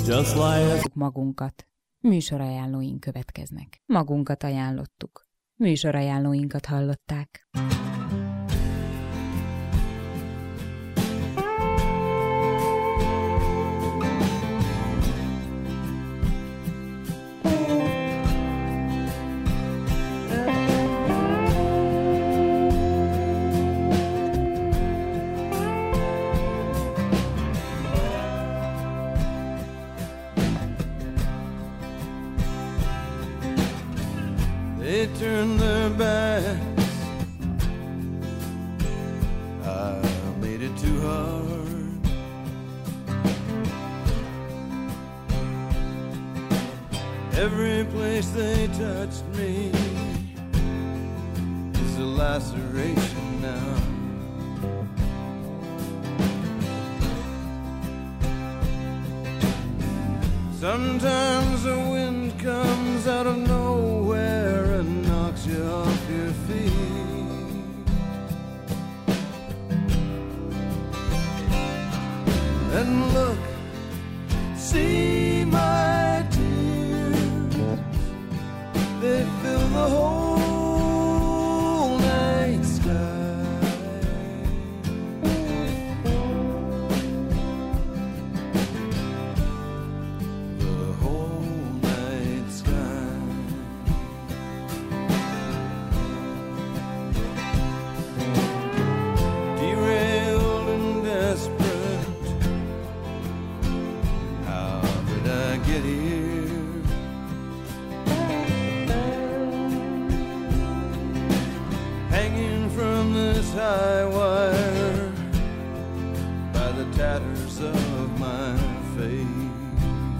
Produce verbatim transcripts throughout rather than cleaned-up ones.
just like magunkat. Műsorajánlóink következnek. Magunkat ajánlottuk. Műsorajánlóinkat hallották. They turned their backs. I made it too hard. Every place they touched me is a laceration now. Sometimes the wind comes out of nowhere and knocks you off your feet. And look, see my tears, they fill the whole night sky. High wire by the tatters of my face.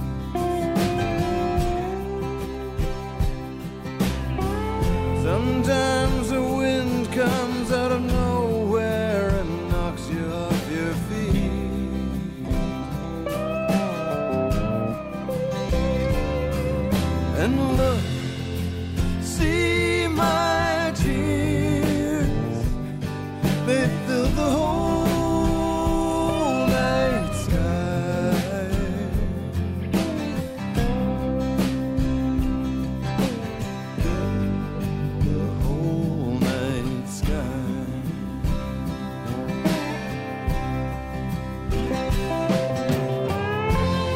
Sometimes the wind comes out of nowhere and knocks you off your feet. And look,